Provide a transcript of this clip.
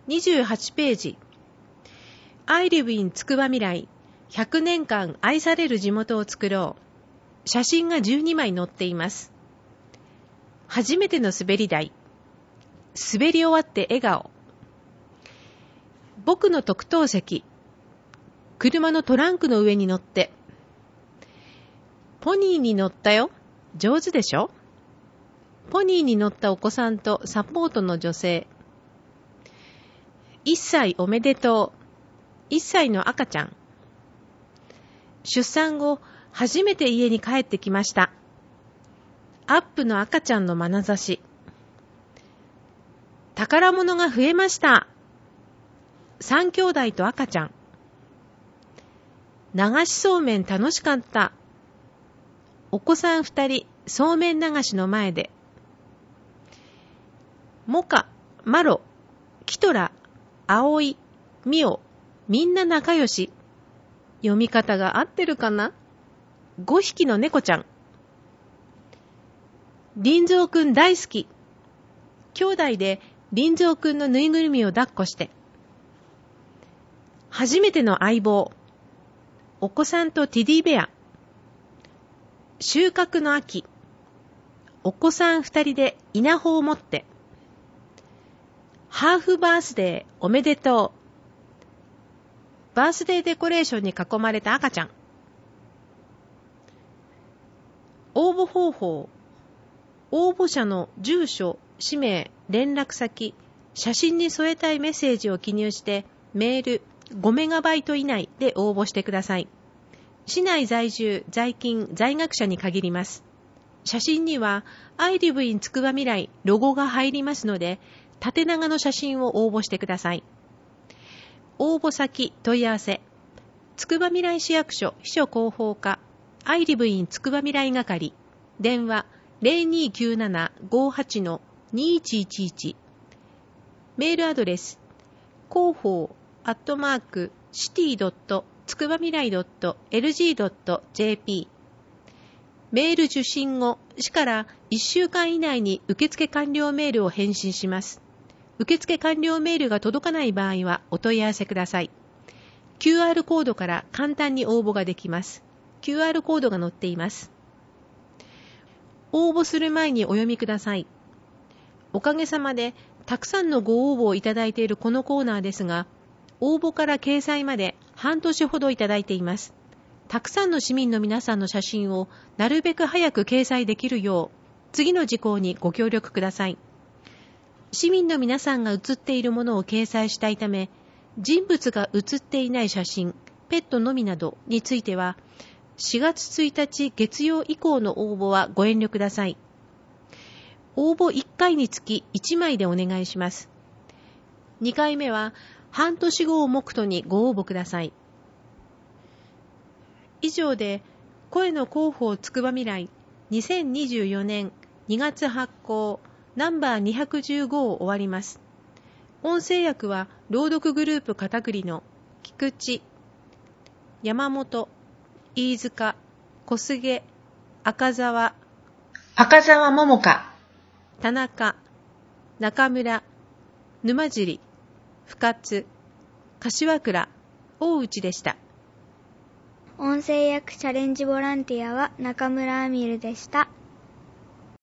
28ページ。I live in つくばみらい。100年間愛される地元を作ろう。写真が12枚載っています。初めての滑り台。滑り終わって笑顔。僕の特等席。車のトランクの上に乗って。ポニーに乗ったよ。上手でしょ？ポニーに乗ったお子さんとサポートの女性。1歳おめでとう。1歳の赤ちゃん。出産後、初めて家に帰ってきました。アップの赤ちゃんの眼差し。宝物が増えました。3兄弟と赤ちゃん。流しそうめん楽しかった。お子さん2人、そうめん流しの前で。モカ、マロ、キトラ、アオイ、ミオ、みんな仲良し。読み方が合ってるかな？ 5 匹の猫ちゃん。林蔵くん大好き。兄弟で林蔵くんのぬいぐるみを抱っこして。初めての相棒。お子さんとテディベア。収穫の秋。お子さん2人で稲穂を持って。ハーフバースデーおめでとう。バースデーデコレーションに囲まれた赤ちゃん。応募方法。応募者の住所、氏名、連絡先、写真に添えたいメッセージを記入してメール5メガバイト以内で応募してください。市内在住、在勤、在学者に限ります。写真には I live in つくばみらいロゴが入りますので、縦長の写真を応募してください。応募先問い合わせ。つくばみらい市役所秘書広報課 I live in つくばみらい係。電話 0297-58-2111。メールアドレス広報@city.つくばみらい .lg.jp。 メール受信後、市から1週間以内に受付完了メールを返信します。受付完了メールが届かない場合はお問い合わせください。QR コードから簡単に応募ができます。QR コードが載っています。応募する前にお読みください。おかげさまでたくさんのご応募をいただいているこのコーナーですが、応募から掲載まで半年ほどいただいています。たくさんの市民の皆さんの写真をなるべく早く掲載できるよう、次の事項にご協力ください。市民の皆さんが写っているものを掲載したいため、人物が写っていない写真、ペットのみなどについては、4月1日月曜以降の応募はご遠慮ください。応募1回につき1枚でお願いします。2回目は半年後を目途にご応募ください。以上で、声の広報つくばみらい2024年2月発行ナンバー215を終わります。音声訳は朗読グループ片栗の菊池、山本、飯塚、小菅、赤澤桃香、田中、中村、沼尻、深津、柏倉、大内でした。 音声訳チャレンジボランティアは中村あみるでした。